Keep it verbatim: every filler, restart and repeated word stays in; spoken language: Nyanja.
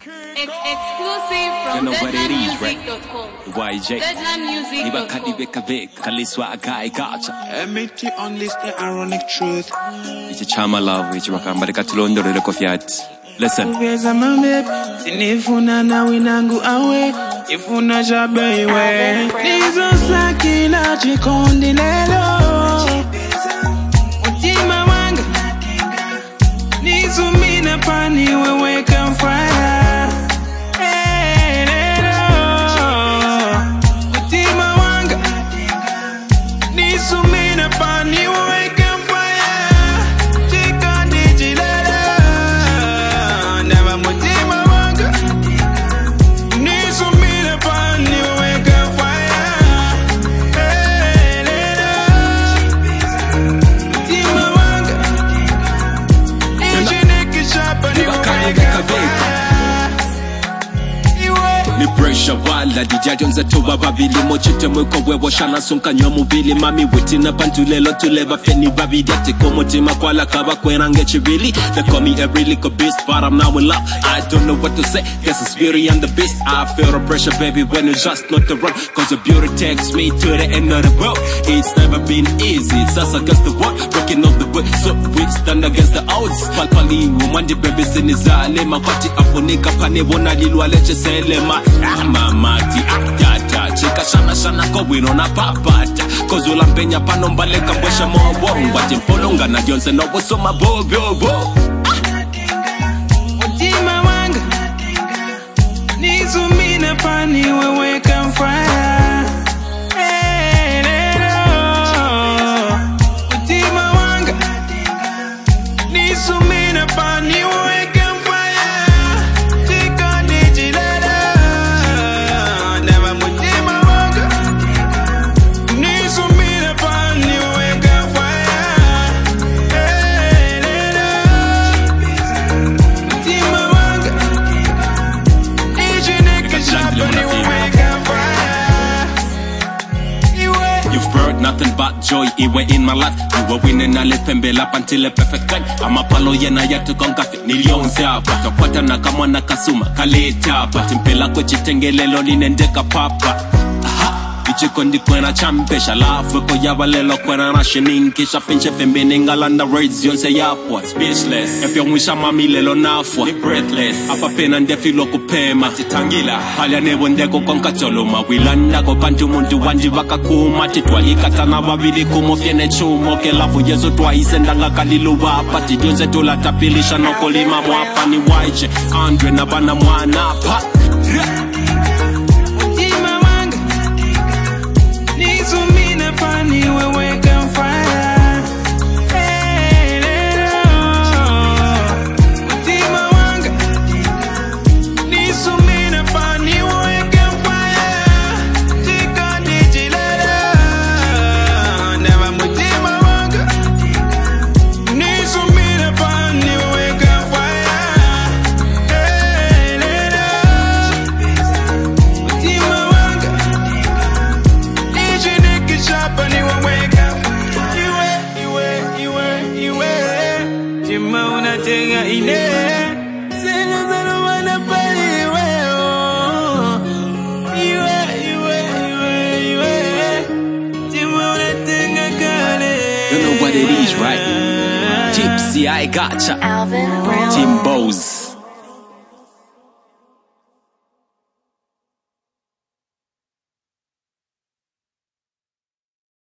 Exclusive from Deadland Music dot com. Y J. Deadland Music dot com. Kaliswa Akai Gacha. M A T on this the ironic truth. It's a chama love which wakam barikatulondo de kofiat. Listen. Uveza mambe, sinifuna na winangu awe, ifuna jabe iwe. Nizo saki na chikondi lelo. Ujima wanga, nizo mina pani wewe kamfaya. Pressure wala dijadi onza toba babili mochite mweko wewo shana sunka nyomu bili mami witi na pantulelo tuleva feni babidi ati komotima kwala kaba kwenange chibili. They call me a really good beast but I'm now in love. I don't know what to say, guess it's beauty and the beast. I feel the pressure baby when it's just not the run, cause the beauty takes me to the end of the world. It's never been easy, it's us against the world, breaking off the wood, so we stand against the odds. Palpali umandi baby sinizale makati afunika pane wona lilwa leche selema. Mamati akata chika shana shana ko wino na papata kozula mpenya pano mbaleka mbwesha mobo wati mfolonga na jonse no boso mabo bo bo Ujima wanga nizumina pani wewe kamfaya. Ujima wanga nizumina pani wewe kamfaya. Nothing but joy, iwe in my life. You were winning a lepembe lap until a perfect time. I'm a palo yena yatu konga fit nilionse hapa. Kakwata na kamwa na kasuma kaleta hapa. Timpela kwa chitengelelo linendeka papa. Ichiko ndi kwena champesha lafu ko yabalelo kwena na shininki pinche fembene ngalanda words yonse yapwa speechless. If you mwisha mami lelo nafwa ni breathless. Apa pena ndefilo kupema titangila halya nebo ndeko konka cholo mawilanda ko pantu muntu wanji wakakuma titwalika tana babili kumo fiene chumo ke lafu yezo twaise ndanga kalilu wapa tijose tula tapilisha noko lima mwapa ni waiche Andre na bana mwana pa Pani wewe kamfaya. Utima wanga nisumina pani wewe kamfaya. Tika nijilala never mutima wanga nisumina pani wewe kamfaya. Utima wanga nijiniki chapa ni waweka. Iwe, iwe, iwe, iwe Jima unatenga ine Sena zalo wana pali iwe Iwe, iwe, iwe, iwe Jima unatenga kale. You know what it is, right? Gypsy, I gotcha. Alvin Brown. Tim Bose.